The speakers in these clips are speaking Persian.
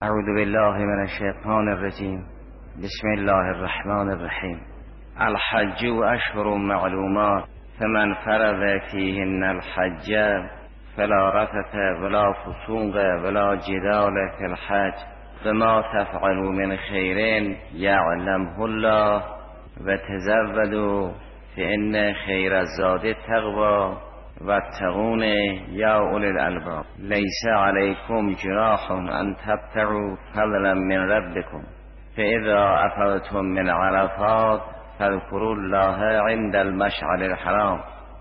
اعوذ بالله من الشیطان الرجیم. بسم الله الرحمن الرحیم. الحج اشهر معلومات فمن فرض فیهن الحج فلا رفث ولا فسوق ولا جدال فی الحج وما تفعلوا من خیر یعلمه الله وتزودوا فإن خیر الزاد التقوی واتقون یا اولی الالباب. لیس علیکم جناح ان تبتغوا فضلا من ربکم فاذا افضتم من عرفات فاذكروا الله عند المشعر الحرام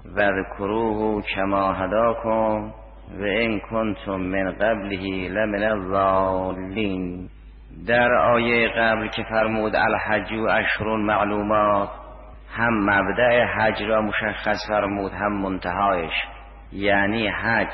واذكروه كما هداكم وان كنتم من قبله لمن الضالین. در آیه قبل که فرمود الحج اشهر معلومات، هم مبدأ حج را مشخص فرمود هم منتهایش، یعنی حج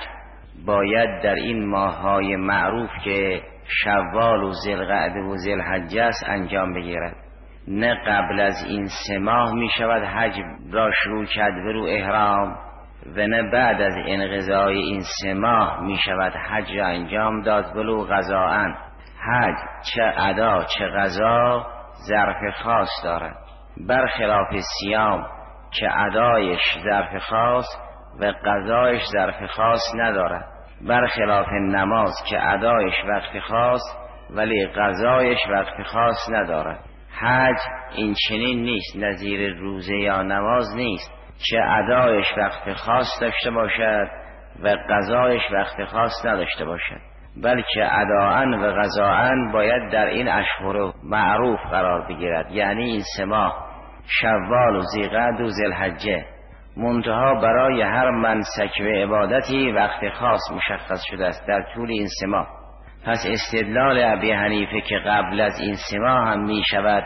باید در این ماه‌های معروف که شوال و ذوالقعده و ذوالحجه است انجام بگیرد، نه قبل از این 3 ماه می شود حج را شروع کرد به رو احرام و نه بعد از انقضای این 3 ماه می شود حج را انجام داد ولو قضاءً. حج چه ادا چه قضا ظرف خاص دارد، برخلاف صیام که ادایش ظرف خاص و قضایش ظرف خاص ندارد، برخلاف نماز که ادایش وقت خاص ولی قضایش وقت خاص ندارد. حج این چنین نیست، نظیر روزه یا نماز نیست که ادایش وقت خاص داشته باشد و قضایش وقت خاص نداشته باشد، بلکه اداءً و قضاءً باید در این اشهر معروف قرار بگیرد، یعنی این 3 ماه شوال و ذوالقعده و ذوالحجه. منتها برای هر منسک و عبادتی وقت خاص مشخص شده است در طول این 3 ماه. پس استدلال ابی حنیفه که قبل از این 3 ماه هم می شود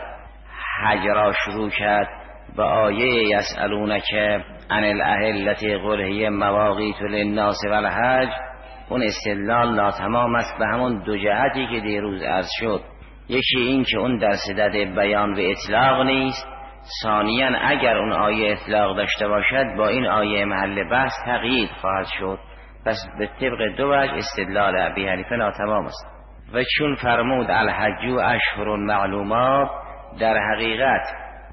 حج را شروع کرد به آیه یسألونک عن الاهلة قل هی مواقیت للناس والحج، اون استدلال ناتمام است به همون 2 جهتی که دیروز عرض شد. یکی این که اون در صدد بیان و اطلاق نیست، ثانیاً اگر اون آیه اطلاق داشته باشد با این آیه محل بحث تقیید خواهد شد. پس به طبق 2 وجه استدلال ابی حنیفه ناتمام است. و چون فرمود الحج اشهر معلومات، در حقیقت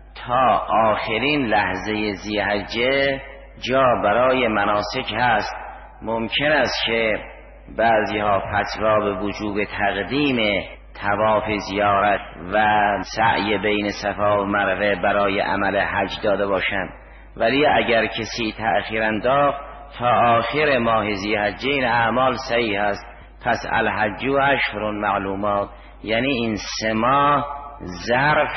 تا آخرین لحظه ذی‌حجه جا برای مناسک هست. ممکن است که بعضی ها فتوا به وجوب تقدیم طواف زیارت و سعی بین صفا و مروه برای عمل حج داده باشند، ولی اگر کسی تأخیر انداخت تا آخر ماه ذی‌حجه این اعمال صحیح است. پس الحج اشهر معلومات یعنی این 3 ماه ظرف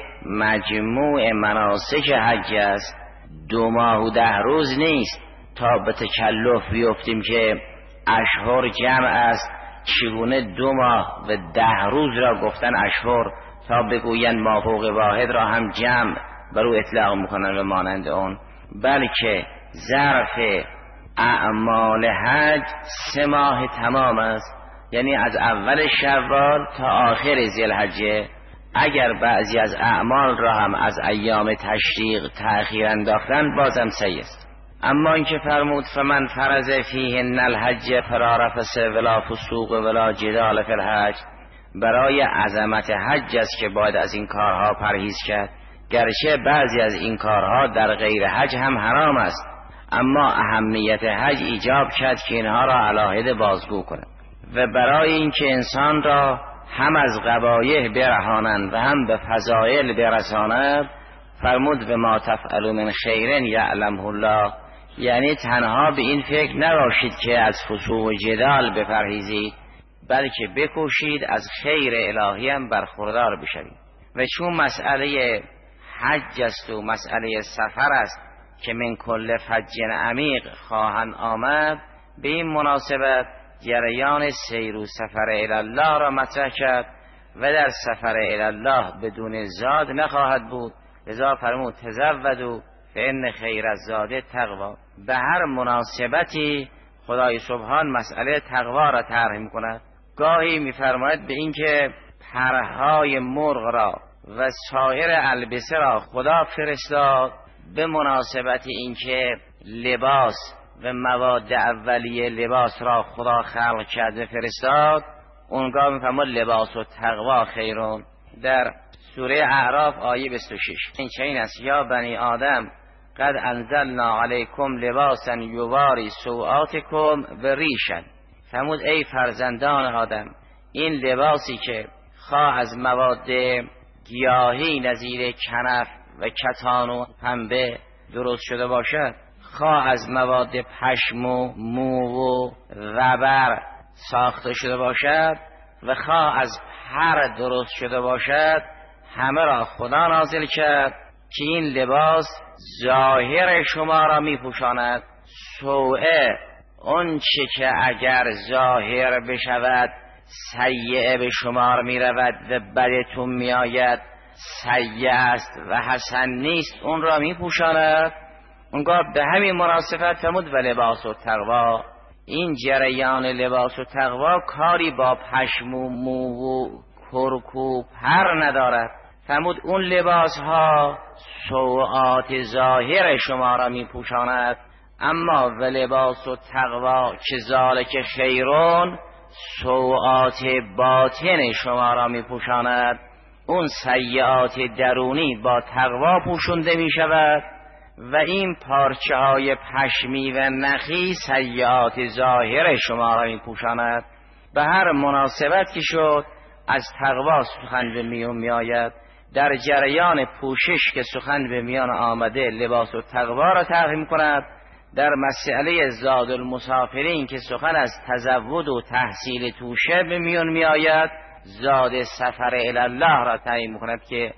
مجموع مناسک حج است، 2 ماه و 10 روز نیست تا به تکلف بیفتیم که اشهر جمع است، چگونه 2 ماه و 10 روز را گفتن اشهر تا بگویند مافوق واحد را هم جمع برو اطلاق میکنن و مانند اون، بلکه ظرف اعمال حج 3 ماه تمام است، یعنی از اول شوال تا آخر ذوالحجه. اگر بعضی از اعمال را هم از ایام تشریق تأخیر انداختن بازم صحیح است. اما اینکه فرمود فمن فرض فیهن الحج فلا رفث ولا فسوق ولا جدال فی الحج، برای عظمت حج است که باید از این کارها پرهیز کرد، گرچه بعضی از این کارها در غیر حج هم حرام است، اما اهمیت حج ایجاب کرد که اینها را علاهده بازگو کند. و برای اینکه انسان را هم از قبایح برهانند و هم به فضائل برساند فرمود به ما تفعلوا من خیر یعلمه الله، یعنی تنها به این فکر نباشید که از فسوق و جدال بپرهیزید، بلکه بکوشید از خیر الهی هم برخوردار بشوید. و چون مسئله حج است و مسئله سفر است که من کل فج عمیق خواهند آمد، به این مناسبت جریان سیر و سفر الی الله را مطرح کرد و در سفر الی الله بدون زاد نخواهد بود، لذا فرمود تزودوا فإن خیر الزاد التقوی. به هر مناسبتی خدای سبحان مسئله تقوا را طرح می‌کند. گاهی می‌فرماید به اینکه پرهای مرغ را و سایر البسه را خدا فرستاد به مناسبت اینکه لباس و مواد اولیه لباس را خدا خلق کرد و فرستاد، اونگاه میفرماد لباس و تقوا خیرون. در سوره اعراف آیه 26 این چنین است: یا بنی آدم قد انزلنا علیکم لباسا یواری سوآتکم و ریشا. فرمود ای فرزندان آدم، این لباسی که خواه از مواد گیاهی نظیر کنف و کتان و پنبه درست شده باشد، خواه از مواد پشم و مو و ربر ساخته شده باشد و خواه از پر درست شده باشد، همه را خدا نازل کرد که این لباس ظاهر شما را می پوشاند. سوءه اون چه که اگر ظاهر بشود سیئه به شمار می رود و بدتون می آید، سیئه است و حسن نیست، اون را می پوشاند. اونگاه به همین مناسبت فرمود و لباس و تقوا. این جریان لباس و تقوا کاری با پشم و مو و کرک و پر ندارد. فرمود اون لباس ها سوءات ظاهر شما را می پوشاند، اما و لباس و تقوا که ذالک خیرون سوءات باطن شما را می پوشاند. اون سیئات درونی با تقوا پوشونده می شود و این پارچه های پشمی و نخی سیئات ظاهر شما را می پوشاند. به هر مناسبت که شد از تقوا سخن به میان می آید. در جریان پوشش که سخن به میان آمده لباس و تقوا را تحریم کند. در مسئله زاد المسافرین که سخن از تزود و تحصیل توشه به میان می آید، زاد سفر الله را تعیین کند که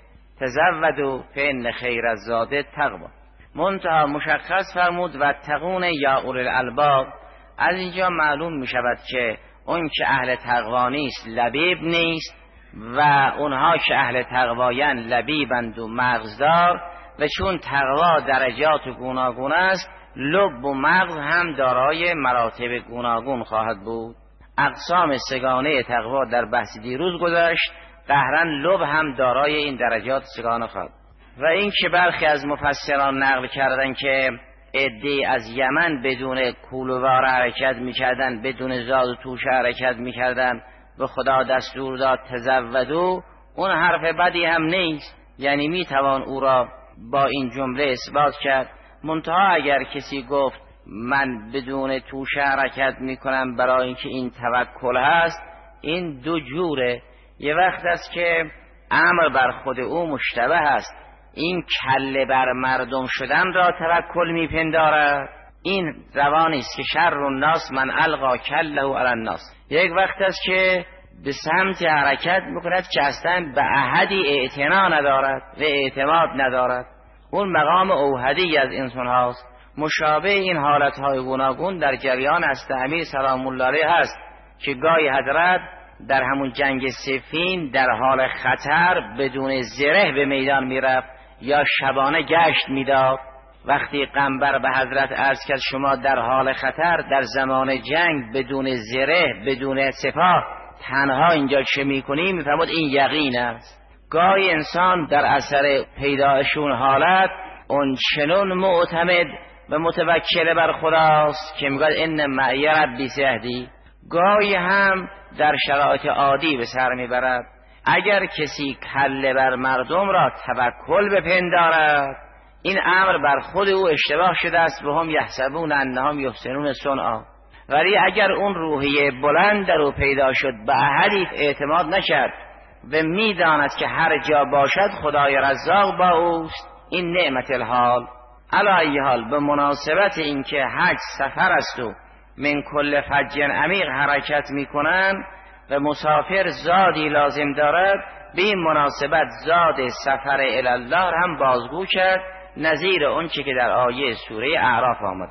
تزودوا فإن خیر الزاد تقوا. منتها مشخص فرمود و تقون یا اولی الالباب. از اینجا معلوم می شود که اون که اهل تقوا نیست لبیب نیست و اونها که اهل تقوایان لبیبند و مغزدار، و چون تقوا درجات گوناگون است لب و مغز هم دارای مراتب گوناگون خواهد بود. اقسام سگانه تقوا در بحث دیروز گذشت، قهرن لب هم دارای این درجات سگانه خواهد. و این که برخی از مفسران نقل کردن که عده‌ای از یمن بدون کولوار حرکت میکردن، بدون زاد و توشه حرکت میکردن، به خدا دستور داد تزودو، اون حرف بدی هم نیست، یعنی میتوان او را با این جمله اثبات کرد. منتها اگر کسی گفت من بدون توشه حرکت میکنم برای اینکه این توکل هست، این دو جوره. یه وقت است که امر بر خود او مشتبه است، این کله بر مردم شدن را توکل میپندارد، این روانی است که شر الناس من القا کله علی الناس. یک وقت است که به سمت حرکت میکند که اصلا به احدی اعتنا ندارد و اعتماد ندارد، اون مقام اوحدی از انسان هاست. مشابه این حالت های گوناگون در جریان است امیر سلام الله علیه هست که گاهی حضرت در همون جنگ صفین در حال خطر بدون زره به میدان میرفت یا شبانه گشت میداد. وقتی قنبر به حضرت عرض کرد شما در حال خطر در زمان جنگ بدون زره بدون سپاه تنها اینجا چه میکنی؟ میفرمود این یقین است. گاهی انسان در اثر پیدایشون حالت اون چنون معتمد و متوکل بر خداست که میگه ان معی ربی سیهدی. گاهی هم در شرایط عادی به سر میبرد. اگر کسی کله بر مردم را توکل بپندارد، این امر بر خود او اشتباه شده است و هم یحسبون انهم یحسنون صنعا. ولی اگر اون روحیه بلند در او پیدا شد به احدی اعتماد نکرد و میداند که هر جا باشد خدای رزاق با اوست، این نعمت الحال. علی ای حال به مناسبت اینکه حج سفر است و من کل فج عمیق حرکت میکنن و مسافر زادی لازم دارد، به این مناسبت زاد سفر الی الله هم بازگو کرد نظیر اون چه که در آیه سوره اعراف آمده.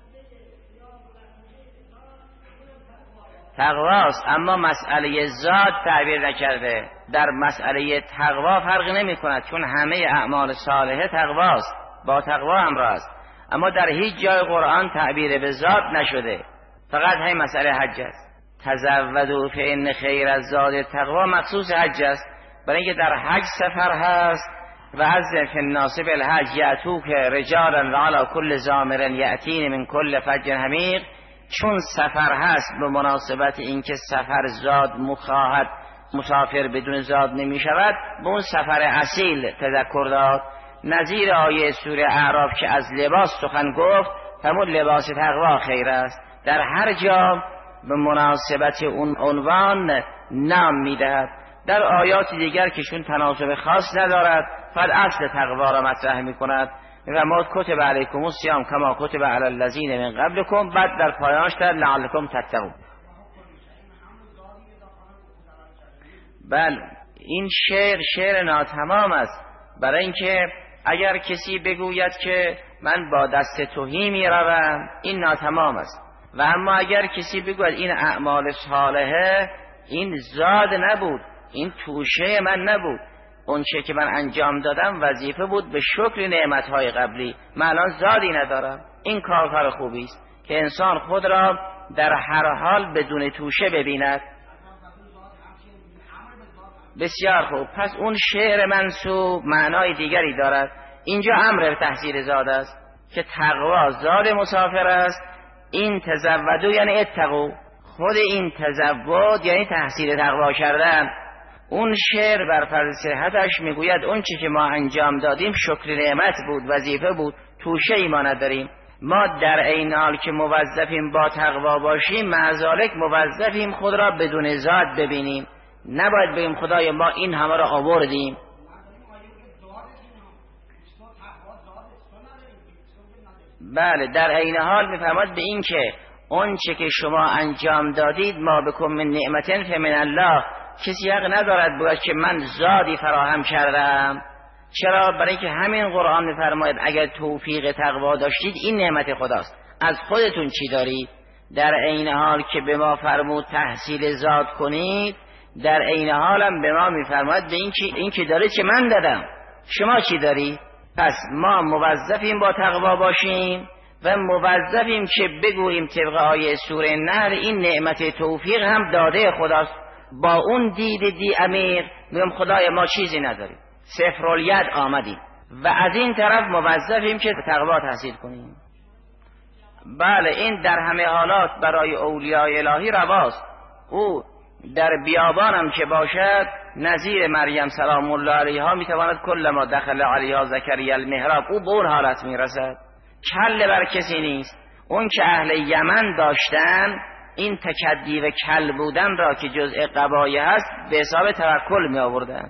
تقواست، اما مسئله زاد تعبیر نکرده. در مسئله تقوا فرقی نمی کند، چون همه اعمال صالحه تقواست، با تقوا همراه است. اما در هیچ جای قرآن تعبیر به زاد نشده، فقط همین مسئله حج است. تزودوا فإن خیر الزاد تقوا مخصوص حج است، برای اینکه در حج سفر هست و عزم فی الناس بالحج یأتوک رجالا و علی کل ضامر یأتین من کل فج عمیق. چون سفر هست به مناسبت اینکه سفر زاد مخواهد مسافر بدون زاد نمی شود، به اون سفر اصیل تذکر داد. نظیر آیه سوره اعراف که از لباس سخن گفت، همون لباس تقوا خیر است، در هر جا به مناسبت اون عنوان نام میدهد. در آیات دیگر که چون تناسب خاص ندارد فقط اصل تقوا را مطرح میکند و ما کتب علیکم الصیام کما کتب علی الذین من قبلکم، بعد در پایانش در لعلکم تتقون. بله این شعر ناتمام است، برای اینکه اگر کسی بگوید که من با دست توهی می روم این ناتمام است، و اما اگر کسی بگوید این اعمال صالحه، این زاد نبود، این توشه من نبود، اون چه که من انجام دادم وظیفه بود به شکر نعمتهای قبلی، من الان زادی ندارم. این کار خوبی است که انسان خود را در هر حال بدون توشه ببیند. بسیار خوب. پس اون شعر منسوب معنای دیگری دارد. اینجا امر تحصیل زاد است که تقوا زاد مسافر است. این تزودو یعنی اتقو، خود این تزود یعنی تحصیل تقوا کردن. اون شعر بر فرض صحتش میگوید اون چی که ما انجام دادیم شکر نعمت بود، وظیفه بود، توشه ای ما نداریم. ما در این حال که موظفیم با تقوا باشیم، معذالک موظفیم خود را بدون زاد ببینیم. نباید بگیم خدای ما این همه را آوردیم. بله در این حال میفرماد به این که اون چه که شما انجام دادید ما بکن من نعمتن فمن الله، کسی حق ندارد بگوید که من زادی فراهم کردم. چرا؟ برای اینکه همین قرآن میفرماید اگر توفیق تقوا داشتید این نعمت خداست، از خودتون چی دارید؟ در این حال که به ما فرمود تحصیل زاد کنید، در این حالم به ما میفرماید به این که دارید که من دادم، شما چی دارید؟ پس ما موظفیم با تقوا باشیم و موظفیم که بگوییم طبق آیه سوره نحل این نعمت توفیق هم داده خداست. با اون دی عمیق میگم خدای ما چیزی نداریم، صفر الید آمدیم و از این طرف موظفیم که تقوا تحصیل کنیم. بله این در همه حالات برای اولیاء الهی رواست. او در بیابانم که باشد نظیر مریم سلام الله علیها میتواند کل ما دخل علیها زکریا المحراب، او به اون حالت میرسد. کل بر کسی نیست. اون که اهل یمن داشتن این تکدی و کل بودن را که جزء قبایه هست به حساب توکل می آوردن.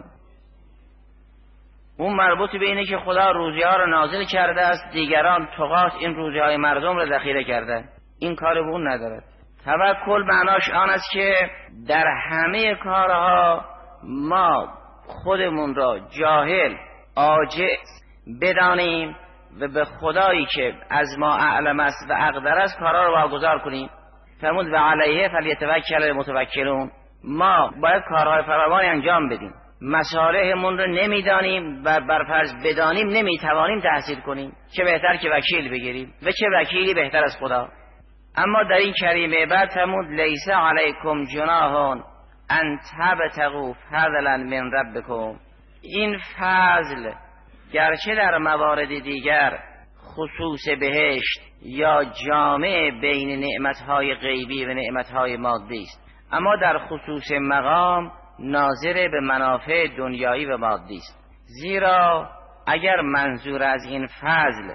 اون مربوط به اینه که خدا روزی ها را نازل کرده است، دیگران طغات این روزی های مردم را ذخیره کردن. این کار به اون ندارد. توکل معناش آن است که در همه کارها ما خودمون را جاهل عاجز بدانیم و به خدایی که از ما اعلم است و اقدر است کارها را واگذار کنیم. فرمود و علیه فلیتوکل المتوکلون. ما باید کارهای فراوانی انجام بدیم، مصالحمون رو نمیدانیم و برفرض بدانیم نمیتوانیم تحصیل کنیم، چه بهتر که وکیل بگیریم و چه وکیلی بهتر از خدا. اما در این کریمه بعد فرمود لیس علیکم جناح ان تبتغوا فضلا من ربکم. این فضل گرچه در موارد دیگر خصوص بهشت یا جامع بین نعمتهای غیبی و نعمتهای مادی است، اما در خصوص مقام ناظر به منافع دنیایی و مادی است. زیرا اگر منظور از این فضل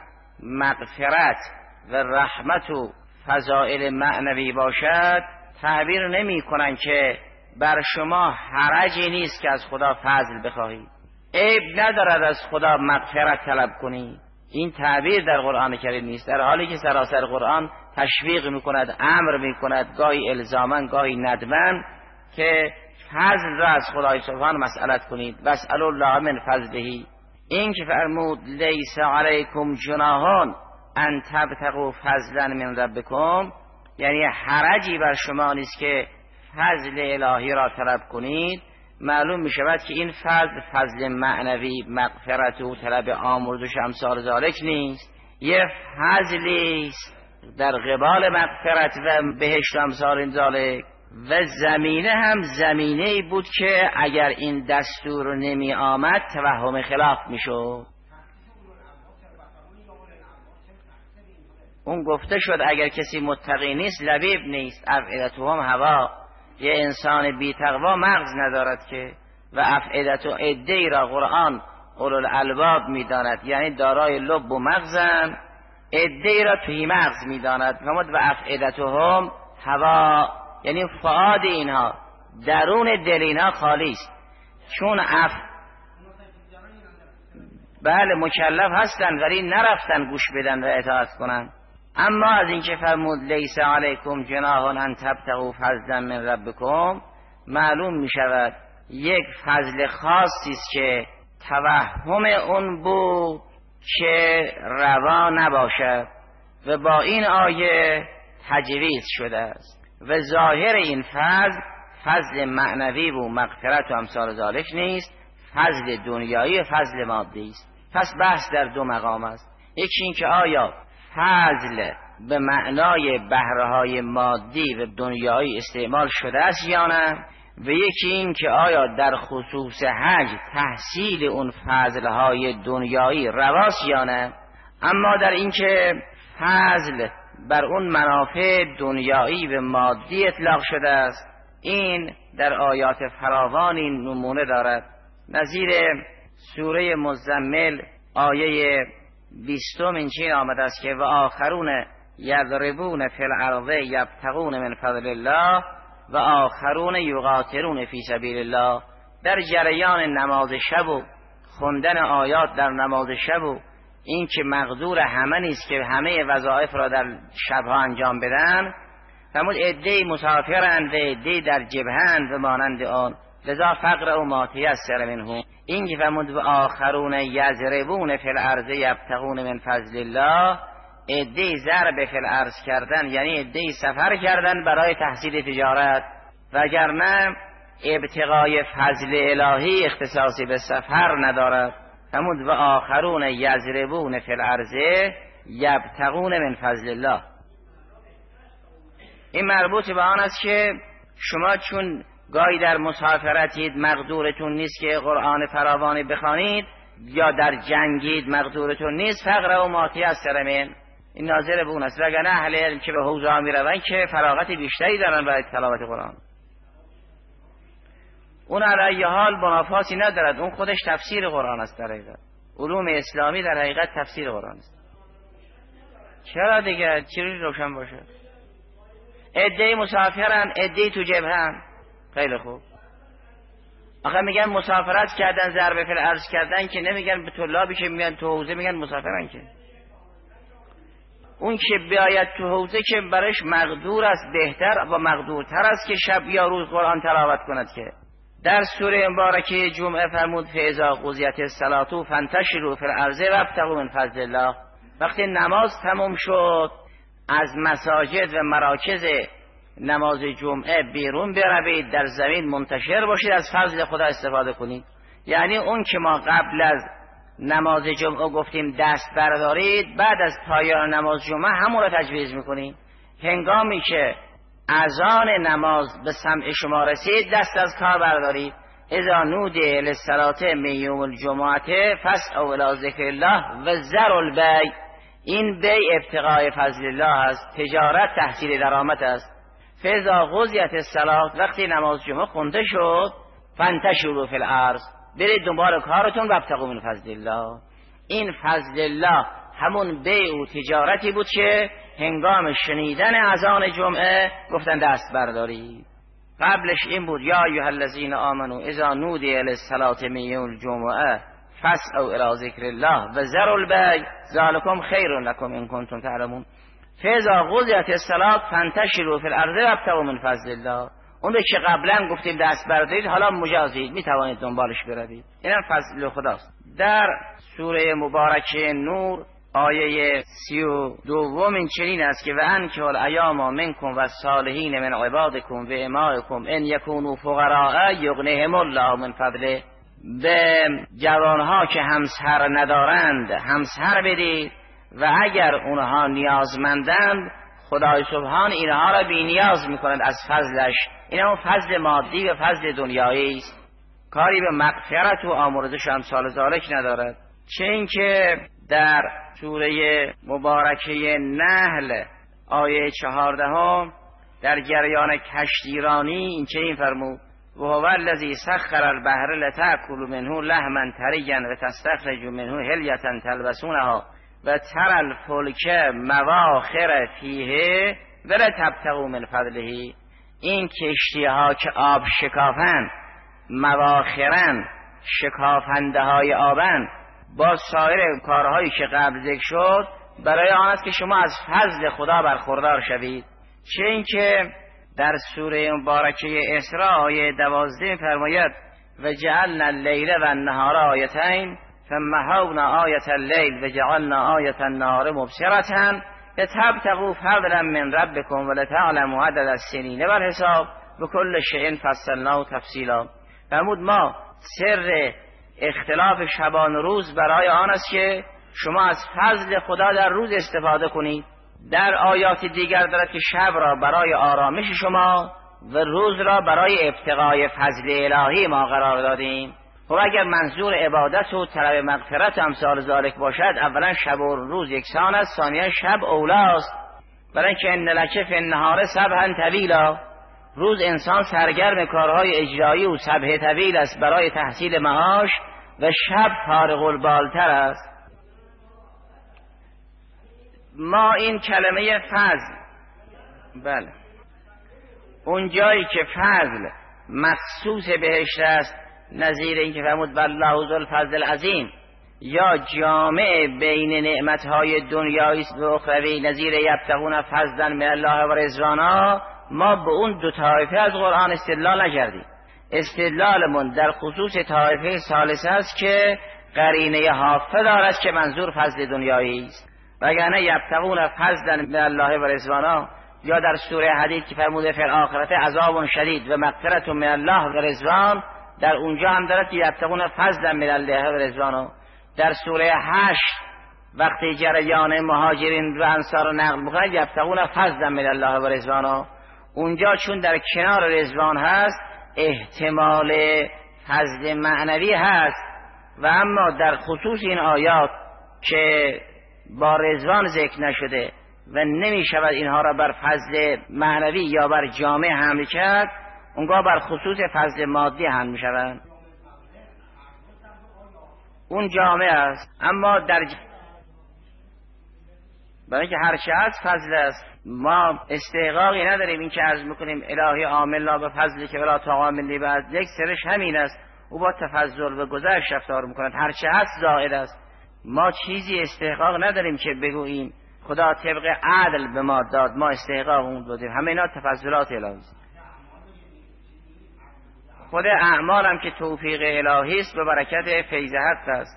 مغفرت و رحمت و فضائل معنوی باشد، تعبیر نمی کنن که بر شما حرجی نیست که از خدا فضل بخواهید، عیب ندارد از خدا مغفرت طلب کنید. این تعبیر در قرآن کریم نیست، در حالی که سراسر قرآن تشویق میکند، امر میکند، گاهی الزامن گاهی ندمن که فضل را از خدای سبحان مسئلت کنید. واسألوا الله من فضله. این که فرمود لیس علیکم جناح ان تبتغوا فضلا من ربکم، یعنی حرجی بر شما نیست که فضل الهی را طلب کنید. معلوم می شود که این فضل معنوی، مغفرت و طلب آمرزش امثال ذالک نیست، یه فضلی است در قبال مغفرت و بهشت و امثال ذالک. و زمینه هم زمینه‌ای بود که اگر این دستور نمی آمد توهم خلاف می شد. اون گفته شد اگر کسی متقی نیست لبیب نیست. افئدتهم هوا، یه انسان بی تقوا مغز ندارد که. و افئدت و عده‌ای را قرآن اولوالالباب میداند، یعنی دارای لب و مغزن، عده‌ای را توی مغز میداند. فرمود و افئدتهم هوا، یعنی فؤاد اینها، درون دل اینها خالی است. چون بله مکلف هستند ولی نرفتن گوش بدن و اطاعت کنن. اما از اینکه فرمود لیس علیکم جناح ان تبتغوا فضلا من ربکم، معلوم می شود یک فضل خاصی است که توهم اون بود که روا نباشد و با این آیه تجویز شده است. و ظاهر این فضل معنوی و مغفرت و امثال ذالک نیست، فضل دنیایی و فضل مادی است. پس بحث در دو مقام است. یکی این که آیا فضل به معنای بهره‌های مادی و دنیایی استعمال شده است یا نه، و یکی این که آیا در خصوص حج تحصیل اون فضلهای دنیایی رواست یا نه. اما در این که فضل بر اون منافع دنیایی و مادی اطلاق شده است، این در آیات فراوانی نمونه دارد. نظیر سوره مزمل آیه 20 اینچین آمده است که و آخرون یضربون فی الارض یبتغون من فضل الله و آخرون یقاتلون فی سبیل الله. در جریان نماز شب و خوندن آیات در نماز شب و این که مقدور همه نیست که همه وظایف را در شبها انجام بدن، فرمود عده‌ای مسافرند و عده‌ای در جبهند و مانند آن، لذا فقر و ما تیسر منه. این که فرمود و آخرون یضربون فی الارض یبتغون من فضل الله، عده‌ای ضرب فی الارض کردن یعنی عده‌ای سفر کردن برای تحصیل تجارت، وگرنه ابتغای فضل الهی اختصاصی به سفر ندارد. فرمود و آخرون یضربون فی الارض یبتغون من فضل الله. این مربوط به آن است که شما چون گاهی در مسافرتید مقدورتون نیست که قرآن فراوانی بخوانید، یا در جنگید مقدورتون نیست، فقر و ماتی از سرمین. این ناظر به اون است. وگرنه اهل علم که به حوزه ها می روند که فراغت بیشتری دارن برای تلاوت قرآن. اون علیه حال منافاتی ندارد، اون خودش تفسیر قرآن است. در حقیقت علوم اسلامی در حقیقت تفسیر قرآن است. چرا دیگه چیزی روشن باشه؟ عده‌ای مسافرن، عده‌ای تو جبهن. خیلی خوب. آخه میگن مسافرت کردن، ضرب فی الارض کردن، که نمیگن به طلابی که میگن تو حوزه میگن مسافرن. که اون که بیاید تو حوزه که برش مقدور است، بهتر و مقدورتر است که شب یا روز قرآن تلاوت کند. که در سوره مبارکه جمعه فرمود فاذا قضیت الصلاة فانتشروا فی الارض وابتغوا من فضل الله. وقتی نماز تمام شد از مساجد و مراکز نماز جمعه بیرون بروید، در زمین منتشر باشید، از فضل خدا استفاده کنید. یعنی اون که ما قبل از نماز جمعه گفتیم دست بردارید، بعد از پایان نماز جمعه همون را تجویز میکنیم. هنگامی که اذان نماز به سمع شما رسید دست از کار بردارید. اذا نودی للصلاة من یوم الجمعه فاسعوا الی ذکر الله و ذروا البیع. این بیع ابتغاء فضل الله است، تجارت تحصیل درآمد است. فاذا قضیت الصلاة، وقتی نماز جمعه خونده شد، فانتشروا فی الارض، برید دنبال کارتون و ابتغوا من فضل الله. این فضل الله همون بیع و تجارتی بود که هنگام شنیدن اذان جمعه گفتن دست بردارید. قبلش این بود یا ایها الذین آمنوا اذا نودی للصلاة من یوم الجمعه فاسعوا الی ذکر الله و ذروا البیع ذلکم خیر لکم ان کنتم تعلمون. فاذا قضیت الصلاة فانتشروا فی الارض وابتغوا من فضل الله. اون که قبلا گفتیم دست بردارید، حالا مجازید، می توانید دنبالش بروید. اینم فضل خداست. در سوره مبارکه نور آیه 32 این چنین است که و انکحوا الایام منکم و الصالحین من عبادکم و امائکم ان یکونوا فقراء یغنیهم الله من فضله. به جوانها که همسر ندارند همسر بدید و اگر اونها نیازمندند خدای سبحان اینها را بی نیاز میکند از فضلش. این هم فضل مادی و فضل دنیایی است، کاری به مغفرت و آمرزش امثال ذالک ندارد. چه این که در سوره مبارکه نحل آیه 14 در جریان کشتیرانی این چنین فرمود: و هو الذی سخر البحر لتأکلوا منه لحما طریا و تستخرجوا منه حلیة تلبسونها و تری الفلک مواخر فیه ولتبتغوا من فضله. این کشتی ها که آب شکافن، مواخرن، شکافنده های آبن، با سایر کارهایی که قبل ذکر شد برای آن است که شما از فضل خدا برخوردار شوید. چه این که در سوره مبارکه اسراء آیه 12 فرماید: و جعلنا اللیل و النهار آیتین فمحونا آیت اللیل و جعلنا آیت النهار مبصرة لتبتغوا فضلا من ربکم ولتعلموا عدد السنین والحساب وکل شیء فصلناه تفصیلا. فرمود ما سر اختلاف شبان و روز برای آن است که شما از فضل خدا در روز استفاده کنید. در آیات دیگر دارد که شب را برای آرامش شما و روز را برای ابتغای فضل الهی ما قرار دادیم. خب اگر منظور عبادت و طلب مغفرت امثال ذالک باشد، اولا شب و روز یکسان است، ثانیا شب اولاست، برای اینکه ان لک فی النهار سبحا طویلا. روز انسان سرگرم کارهای اجرایی و سبح طویل است برای تحصیل معاش و شب فارغ البالتر است. ما این کلمه فضل، بله، اون جایی که فضل مخصوص بهشت است، نظیر این که فرمود والله ذو الفضل العظیم، یا جامع بین نعمتهای دنیایی و اخروی، نظیر یبتغون فضلا من الله و رضوانا، ما به اون دو طایفه از قرآن استدلال نکردیم. استدلالمون در خصوص طایفه ثالثه است که قرینه حافظ دارد که منظور فضل دنیایی است، وگرنه یبتغون فضلا من الله و رضوانا، یا در سوره حدید که فرموده فی الآخرة عذاب شدید و مغفرة من الله و رضوان، در اونجا هم دارد که یبتغون فضلا من الله و رضوانا. در سوره 8 وقتی جریان مهاجرین و انصار رو نقل می‌کنه یبتغون فضلا من الله و رضوانا، اونجا چون در کنار رضوان هست احتمال فضل معنوی هست، و اما در خصوص این آیات که با رضوان ذکر نشده و نمی شود اینها را بر فضل معنوی یا بر جامع حمل کرد، اونگاه بر خصوص فضل مادی حمل می شود. اون جامع است، اما در برای که هر چه هست فضل است. ما استحقاقی نداریم این که عرض میکنیم الهی عاملنا به فضلی که ولا طاقت منی بعد، یک سرش همین است، او با تفضل و گذشت رفتار میکند، هر چه هست زائد است. ما چیزی استحقاق نداریم که بگوییم خدا طبق عدل به ما داد ما استحقاق اون دادیم، همه اینا تفضلات الهی است. خود اعمال هم که توفیق الهی است به برکت فیض حق است.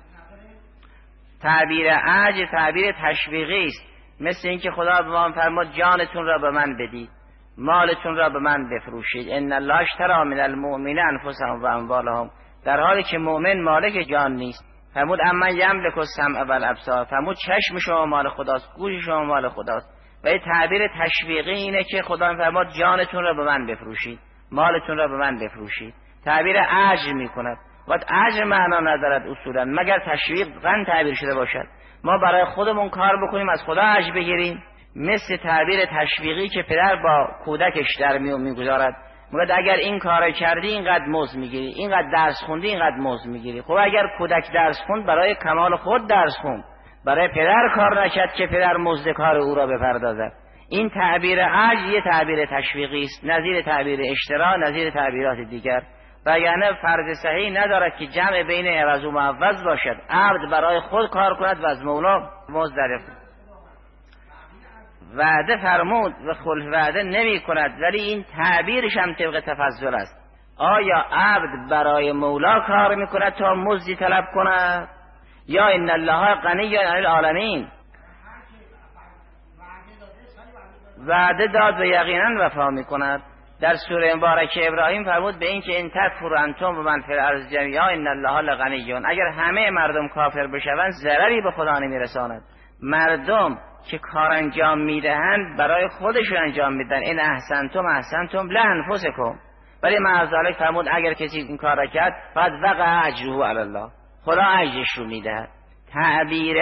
تعبیر عجز تعبیر تشویقی است، مثل اینکه خدا به ما فرمود جانتون را به من بدید، مالتون را به من بفروشید، ان الله اشتری من المؤمنین انفسهم و اموالهم، در حالی که مؤمن مالک جان نیست. فرمود اما یملک السمع والابصار، فرمود چشم شما مال خداست، گوش شما مال خداست. و این تعبیر تشویقی اینه که خدا فرمود جانتون را به من بفروشید، مالتون را به من بفروشید. تعبیر اجر میکند. وقت اجر معنا ندارد اصولا مگر تشویقاً تعبیر شده باشد. ما برای خودمون کار بکنیم از خدا اجر بگیریم، مثل تعبیر تشویقی که پدر با کودکش در میگذارد، میگه اگر این کارو کردی اینقدر مزد میگیری، اینقدر درس خوندی اینقدر مزد میگیری. خب اگر کودک درس خوند برای کمال خود درس خوند، برای پدر کار نکرد که پدر مزد کار او را بپردازد. این تعبیر اجر یه تعبیر تشویقی است، نظیر تعبیر اشترا، نظیر تعبیرات دیگر. وگرنه فرض صحیح ندارد که جمع بین عوض و معوض باشد، عبد برای خود کار کند و از مولا مزد دریافت. وعده فرمود و خلف وعده نمی کند، ولی این تعبیرش هم طبق تفضل است. آیا عبد برای مولا کار می کند تا مزدی طلب کند، یا ان الله غنی عن العالمین؟ وعده داد و یقینا وفا می کند. در سوره مبارکه ابراهیم فرمود به این که ان تکفروا انتم و من فی الارض جمیعا ان الله لغنی، اگر همه مردم کافر بشوند ضرری به خدا نمیرساند. مردم که کار انجام میدهند برای خودشون انجام میدن، این احسنتم احسنتم لانفسکم، ولی مع ذلک فرمود اگر کسی این کار را کرد فقد وقع اجره علی الله، خدا اجرش رو میدهد. تعبیر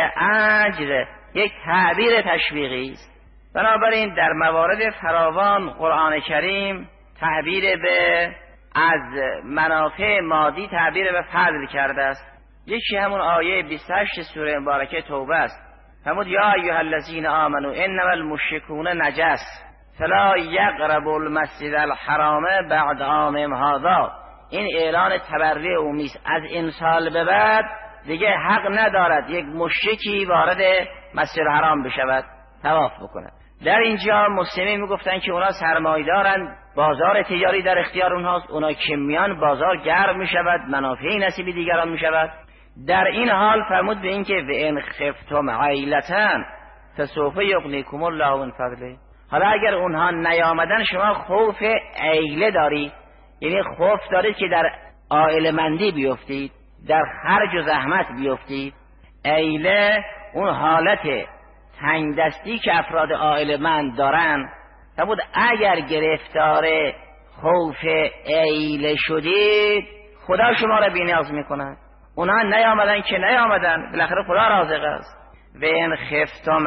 اجر یک تعبیر تشویقی است. بنابراین در موارد فراوان قرآن کریم تعبیر به از منافع مادی تعبیر به فضل کرده است. یکی همون آیه 28 سوره مبارکه توبه است. فرمود یا ایها الذین آمنوا انما المشرکون نجس فلا یقربوا المسجد الحرام بعد عامهم هذا. این اعلان تبرئه عمومی است. از این سال به بعد دیگه حق ندارد یک مشرکی وارد مسجد الحرام بشود، طواف بکند. در اینجا مسلمین میگفتن که اونا سرمایه‌دارن، بازار تجاری در اختیار اونهاست، اونا که میان بازار گرم میشود، منافعی نصیب دیگران میشود. در این حال فرمود به این که و ان خفتم عیلتن فسوف یغنیکم الله من فضله. حالا اگر اونها نیامدن شما خوف عیله دارید، یعنی خوف دارید که در عائله مندی بیفتید، در خرج و زحمت بیفتید. عیله اون حالت تنگ دستی که افراد عائله مند دارن. فرمود اگر گرفتار خوف عیله شدید خدا شما را بی‌نیاز میکند. اونها نیامدن که نیامدن، بالاخره خدا رازق است. و ان خفتم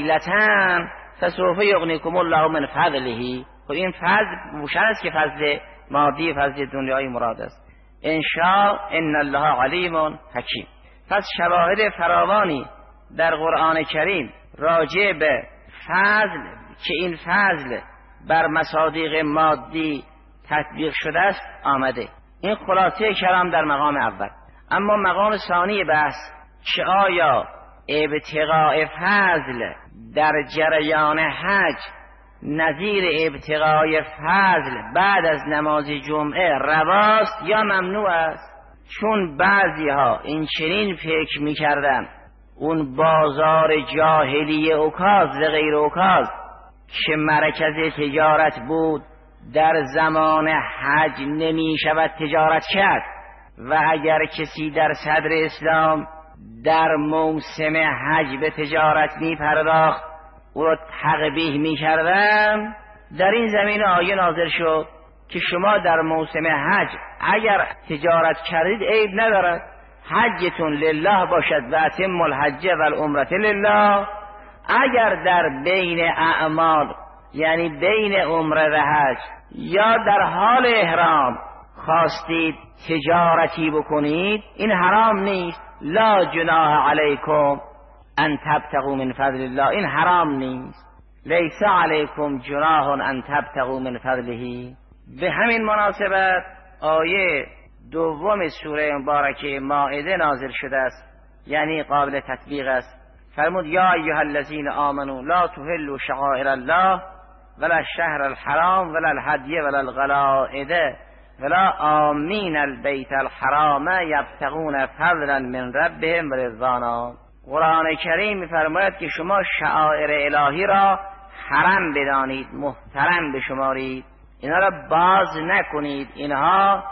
عیلتن فسوف یغنیکم الله من فضله. خب این فضل موشن است که فضل مادی فضل دنیایی مراد است. انشاء ان الله علیم حکیم. پس شواهد فراوانی در قرآن کریم راجع به فضل که این فضل بر مصادیق مادی تطبیق شده است آمده. این خلاصه کلام در مقام اول. اما مقام ثانی بحث که آیا ابتغاء فضل در جریان حج نظیر ابتغاء فضل بعد از نماز جمعه رواست یا ممنوع است؟ چون بعضی ها این چنین فکر می‌کردند اون بازار جاهلی اوکاز و غیر اوکاز که مرکز تجارت بود در زمان حج نمی شود تجارت کرد و اگر کسی در صدر اسلام در موسم حج به تجارت می پرداخت او را تقبیح می کردن. در این زمینه آیه نازل شد که شما در موسم حج اگر تجارت کردید عیب ندارد، حجتون لله باشد و اتم الحج و العمرة لله. اگر در بین اعمال یعنی بین عمره و حج یا در حال احرام خواستید تجارتی بکنید این حرام نیست. لا جناح علیکم ان تبتغوا من فضل الله. این حرام نیست. لیس علیکم جناح ان تبتغوا من فضله. به همین مناسبت آیه دوم سوره مبارکه مائده نازل شده است، یعنی قابل تطبیق است. فرمود یا ایها الذین آمنوا لا تحلوا شعائر الله ولا الشهر الحرام ولا الهدی ولا القلائد ولا آمین البیت الحرام یبتغون فضلا من ربهم و رضوانا. قرآن کریم می‌فرماید که شما شعائر الهی را حرام بدانید، محترم بشمارید، اینها را باز نکنید. اینها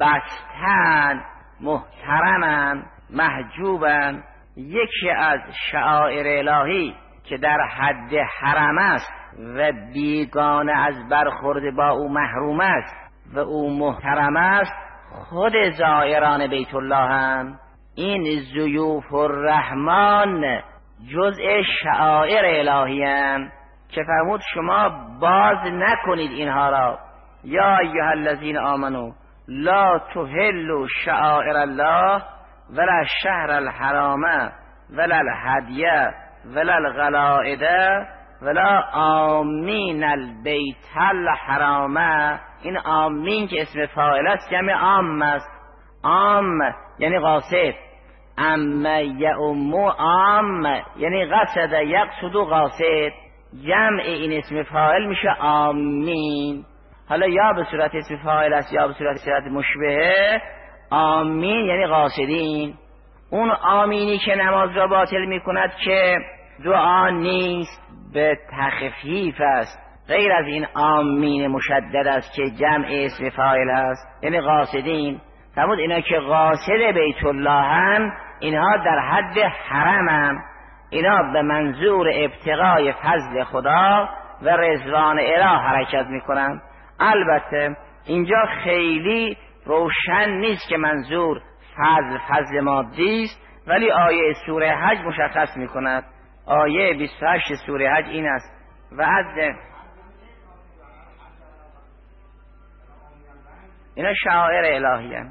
بستن، محترمن، محجوبن. یکی از شعائر الهی که در حد حرم است و بیگانه از برخورد با او محروم است و او محترم است خود زائران بیت الله هم. این ضیوف الرحمن جزء شعائر الهی هم که فرمود شما باز نکنید اینها را. یا ایها الذین آمنوا لا تحلوا شعائر الله ولا الشهر الحرام ولا الهدی ولا القلائد ولا آمین البیت الحرام. این آمین که اسم فاعل است جمع عام است. عام یعنی قاصد، اما یعم عام یعنی قصد یقصد قاصد. جمع این اسم فاعل میشه آمین. حالا یا به صورت اسم فاعل است یا به صورت مشبهه. آمین یعنی قاصدین. اون آمینی که نماز را باطل میکند که دعا نیست، به تخفیف است. غیر از این آمین مشدد است که جمع اسم فاعل است یعنی قاصدین. فرمود اینا که قاصد بیت الله هم اینها در حد حرم هم، اینا به منظور ابتغای فضل خدا و رضوان اله حرکت میکنن. البته اینجا خیلی روشن نیست که منظور فضل مادی است ولی آیه سوره حج مشخص میکند. آیه 28 سوره حج این است: و عد. اینا شعائر الهیه،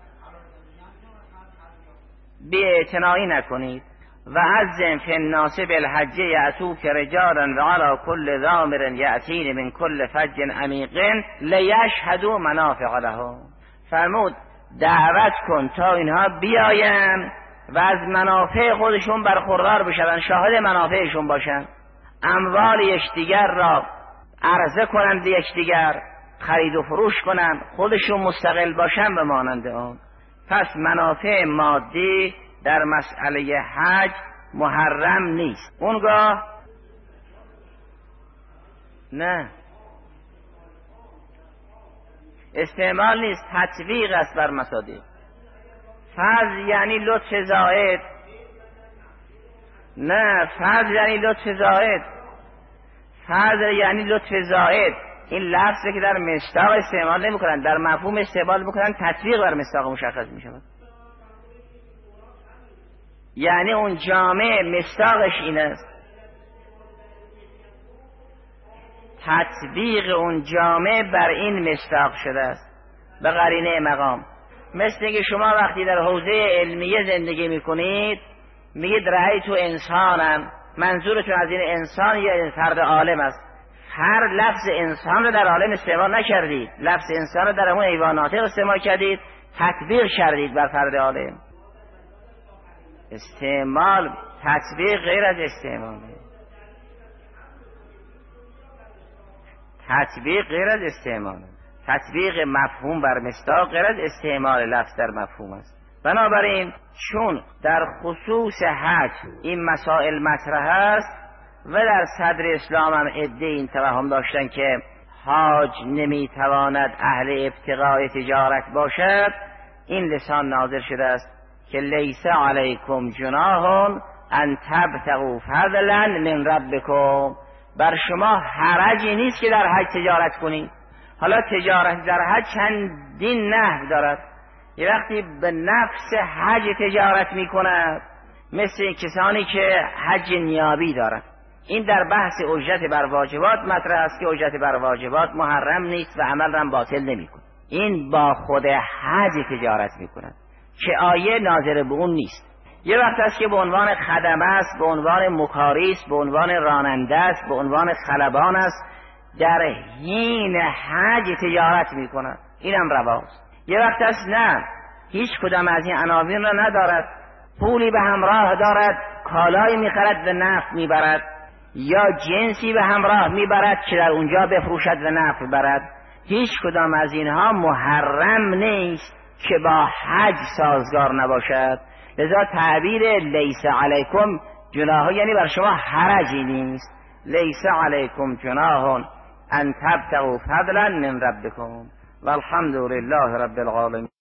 بی‌اعتنایی نکنید. و عظم فی الناس بالحج یأتوک رجالا و علی کل ضامر یأتین من کل فج عمیق لیشهدوا منافع لهم. فرمود دعوت کن تا اینها بیاین و از منافع خودشون برخوردار بشن، شاهد منافعشون باشن، اموال یکدیگر را عرضه کنند، یکدیگر خرید و فروش کنند، خودشون مستقل باشن به مانند اون. پس منافع مادی در مسئله حج محرم نیست. اونگاه نه، استعمال نیست، تطبیق است بر مصادیق. فضل یعنی لطف زائد، نه فضل یعنی لطف زائد، فضل یعنی لطف زائد. این لفظی که در مصداق استعمال نمی کنند، در مفهوم استعمال میکنند، تطبیق بر مصداق مشخص می شود. یعنی اون جامع مصداقش این است، تطبیق اون جامع بر این مصداق شده است به قرینه مقام. مثل که شما وقتی در حوزه علمیه زندگی میکنید میگید رأیت انسانم، منظورتون از این انسان یا فرد عالم است. هر لفظ انسان رو در عالم استعمال نکردید، لفظ انسان رو در اون حیوانات استعمال کردید، تطبیق کردید بر فرد عالم. استعمال تطبیق غیر از استعمال، تطبیق غیر از استعمال، تطبیق مفهوم بر مصداق غیر از استعمال لفظ در مفهوم است. بنابراین چون در خصوص حج این مسائل مطرح است و در صدر اسلام هم عده این توهم داشتن که حاج نمیتواند اهل ابتغاء تجارت باشد، این لسان نازل شده است که لیس علیکم جناح ان تبتغوا فضلا من ربکم. بر شما حرجی نیست که در حج تجارت کنید. حالا تجارت در حج چندین نحو دارد. یه وقتی به نفس حج تجارت می کند، مثل کسانی که حج نیابی دارد. این در بحث اجرت بر واجبات مطرح است که اجرت بر واجبات محرم نیست و عمل را باطل نمی کند. این با خود حج تجارت می کند که آیه ناظر به اون نیست. یه وقت است که به عنوان خدمه است، به عنوان مکاری است، به عنوان راننده است، به عنوان خلبان است، در حین حج تجارت می کند، اینم رواست. یه وقت است نه، هیچ کدام از این عناوین را ندارد، پولی به همراه دارد، کالایی میخرد و نفت میبرد، یا جنسی به همراه میبرد که در اونجا بفروشد و نفت برد. هیچ کدام از اینها محرم نیست که با حج سازگار نباشد. لذا تعبیر لیس علیکم جناح یعنی بر شما حرجی نیست. لیس علیکم جناح ان تبتغوا فضلا من ربکم والحمد لله رب العالمین.